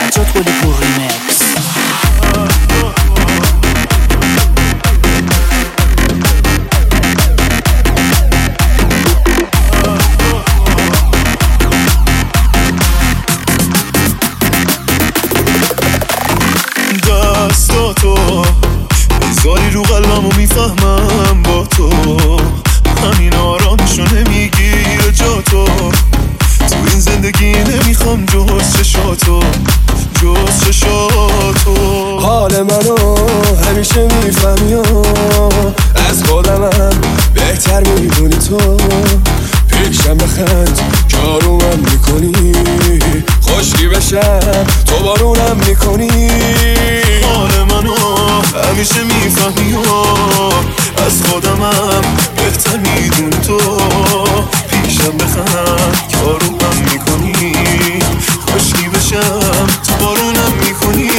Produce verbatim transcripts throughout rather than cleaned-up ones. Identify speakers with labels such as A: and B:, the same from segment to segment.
A: Joe Tolipo Remix.
B: دستاتو بذاری رو قلبمو میفهمم با تو، همین آرامشو نمیگیره جا تو. تو این زندگی نمیخوام جز چشاتو، جز چشاتو.
C: حال منو همیشه میفهمی و از خودمم بهتر میدونی تو. پیشم بخند کارومم میکنی، خوشی بشم تو بارونم میکنی.
B: حال منو همیشه میفهمی و از خودمم بهتر میدونی تو. پیشم بخند کارومم میکنی، خوشی بشم تو بارونم میکنی.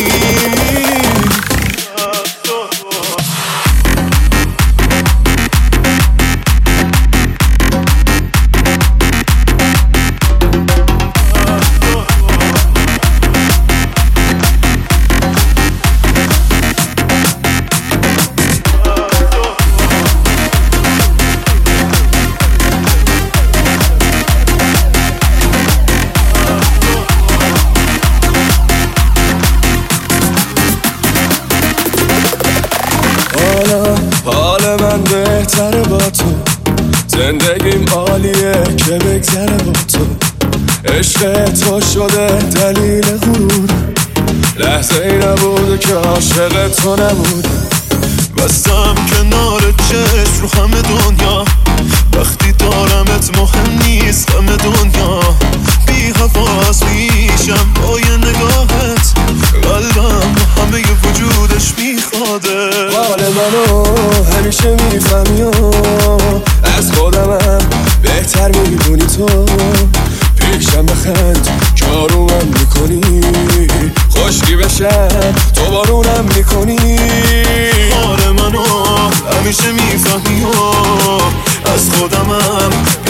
C: حال من بهتره با تو، زندگیم عالیه که بگذره با تو. عشق تو شده دلیل غرور، لحظه ای نبوده که عاشق تو نبود.
B: بستم کنار چشم رو همه دنیا، وقتی دارمت مهم نیست همه دنیا. بی حواس میشم با یه نگاهت، قلبم همه ی وجودش میخواده.
C: حال منو همیشه میفهمی و از خودمم بهتر میدونی تو. پیشم بخند کارومم میکنی، خوشی بشم تو بارونم میکنی.
B: حال منو همیشه میفهمی و از خودمم